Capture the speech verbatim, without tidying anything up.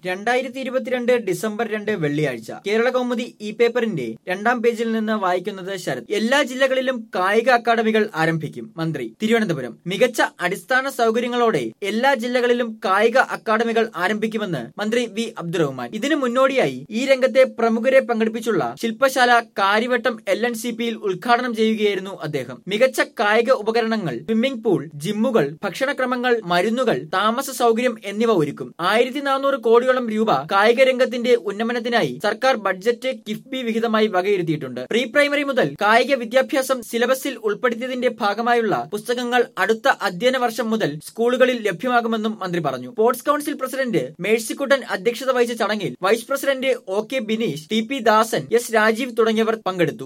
രണ്ടായിരത്തി ഇരുപത്തിരണ്ട് ഡിസംബർ രണ്ട് വെള്ളിയാഴ്ച കേരള കൗമുദി ഇ പേപ്പറിന്റെ രണ്ടാം പേജിൽ നിന്ന് വായിക്കുന്നത് ശരത്. എല്ലാ ജില്ലകളിലും കായിക അക്കാദമികൾ ആരംഭിക്കും മന്ത്രി തിരുവനന്തപുരം. മികച്ച അടിസ്ഥാന സൗകര്യങ്ങളോടെ എല്ലാ ജില്ലകളിലും കായിക അക്കാദമികൾ ആരംഭിക്കുമെന്ന് മന്ത്രി വി അബ്ദുറഹ്മാൻ. ഇതിനു മുന്നോടിയായി ഈ രംഗത്തെ പ്രമുഖരെ പങ്കെടുപ്പിച്ചുള്ള ശില്പശാല കാര്യവട്ടം എൽ എൻ സി പിയിൽ ഉദ്ഘാടനം ചെയ്യുകയായിരുന്നു അദ്ദേഹം. മികച്ച കായിക ഉപകരണങ്ങൾ, സ്വിമ്മിംഗ് പൂൾ, ജിമ്മുകൾ, ഭക്ഷണക്രമങ്ങൾ, മരുന്നുകൾ, താമസ സൗകര്യം എന്നിവ ഒരുക്കും. ആയിരത്തി നാനൂറ് കോടിയോളം രൂപ കായിക രംഗത്തിന്റെ ഉന്നമനത്തിനായി സർക്കാർ ബഡ്ജറ്റ് കിഫ്ബി വിഹിതമായി വകയിരുത്തിയിട്ടുണ്ട്. പ്രീ പ്രൈമറി മുതൽ കായിക വിദ്യാഭ്യാസം സിലബസിൽ ഉൾപ്പെടുത്തിയതിന്റെ ഭാഗമായുള്ള പുസ്തകങ്ങൾ അടുത്ത അധ്യയന വർഷം മുതൽ സ്കൂളുകളിൽ ലഭ്യമാകുമെന്നും മന്ത്രി പറഞ്ഞു. സ്പോർട്സ് കൌൺസിൽ പ്രസിഡന്റ് മേഴ്സിക്കുട്ടൻ അധ്യക്ഷത വഹിച്ച ചടങ്ങിൽ vice president O K Bineesh, T P Dasan, S Rajeev തുടങ്ങിയവർ പങ്കെടുത്തു.